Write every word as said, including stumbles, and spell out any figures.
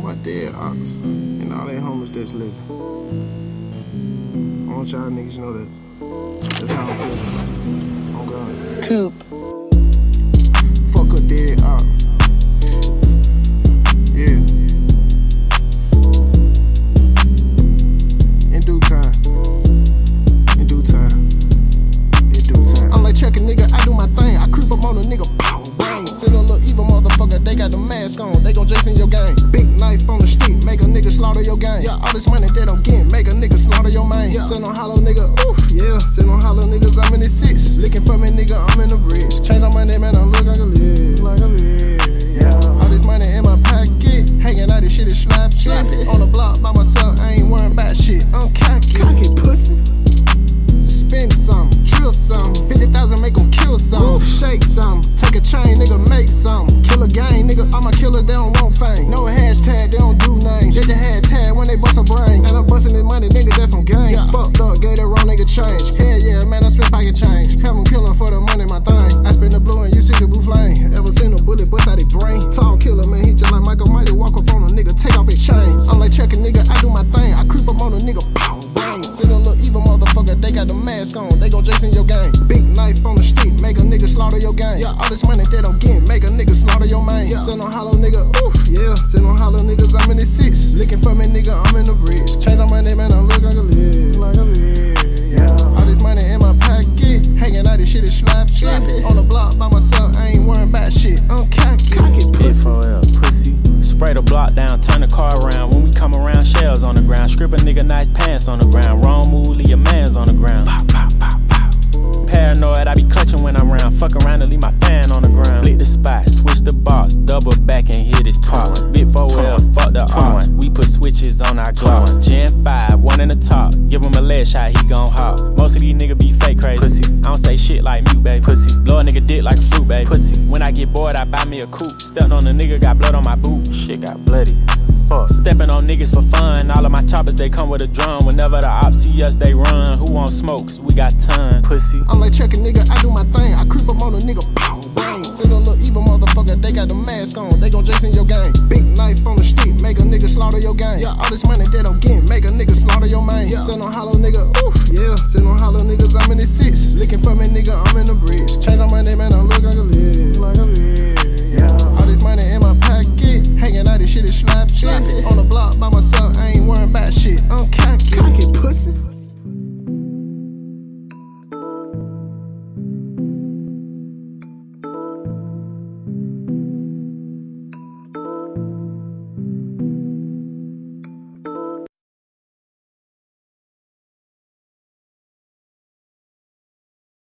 my dead ox, and all they homies that's living. I want y'all niggas know that. That's how I'm feeling. Oh God. Coop. Fuck a dead ox. Yeah. In due time. In due time. In due time. I'm like check a nigga, I do my thing. I creep up on a nigga, pow, bang. Send a little evil motherfucker, they got the mask on. They gon' Jason your gang. Big knife on the stick, make a nigga slaughter your gang. Yeah, all this money they don't get, make a nigga slaughter your man. Yeah. Send on hollow nigga, ooh, yeah. Send on hollow niggas, I'm in the six. Looking for me, nigga, I'm in the bridge. Change on my name, man, I look like a lid. Like a lid, yeah. All this money in my pocket, hanging out, this shit is slap slap it. On the block by myself, I ain't worrying about shit. I'm cocky, cocky pussy. Spend some, drill some. fifty thousand make them kill some. Shake some, take a chain, nigga, make some. Kill a gang, nigga, all my killers, they don't want fame. No hashtag, they don't do names. They just had tag when they bust a brain. And I'm busting this money, nigga, that's on game. Yeah. Fucked up, gave that wrong nigga change. Hell yeah, man, I spend pocket change. Have them killing for the money, my thing. I spend the blue and you see the blue flame. Ever seen a bullet bust out his brain? Tall killer, man, he just like Michael Mighty. Walk up on a nigga, take off his chain. I'm like check a nigga, I do my thing. I creep up on a nigga, pow, bang. Send a little evil motherfucker, they got the mask on. They gon' Jason your gang. Big knife on the stick, make a nigga slaughter your gang. Yeah, all this money they don't get, make a nigga slaughter your man. Yeah. Send on hollow nigga, ooh, yeah. Send on hollow niggas, I'm in the six. Looking for me, nigga, I'm in the bridge. Change on my name, man, I look like a lid. Like a lid, yeah. All this money in my pocket, hanging out, this shit is slap slap it. On the block by myself, I ain't worrying about shit. I'm cocky, cocky pussy. For real, pussy. Spray the block down, turn the car around. When we come around, shells on the ground. Strip a nigga nice pants on the ground. Wrong move, leave your mans on the ground. Pop, pop, pop, pop. Paranoid, I be clutching when I'm round. Fuck around and leave my fan on the ground. Lick the spot, switch the box, double back and hit his twat. Bit four L, fuck the ox. We put switches on our gloss. Gen five, one in the top. Give him a leg shot, he gon' hop. Most of these niggas be fake crazy. Pussy. I don't say shit like mute, baby. Pussy. Blow a nigga dick like a fruit, baby. Pussy. When I get bored, I buy me a coupe. Stepped on a nigga, got blood on my boot. Shit got bloody. Fuck. Stepping on niggas for fun. All of my choppers, they come with a drum. Whenever the ops see us, they run. Who want smokes? We got tons. Pussy. I'm like check a nigga, I do my thing. I creep up on a nigga, pow, bang. Send a little evil motherfucker, they got the mask on. They gon' Jason your gang. Big knife on the stick, make a nigga slaughter your gang. Yeah, all this money they don't get, make a nigga slaughter your man. Yeah. Send on hollow nigga, ooh, yeah. Send on hollow niggas, I'm in the six. Looking for me, nigga, I'm in the bridge. Change on my name, man, I look like a lid. Like a lid.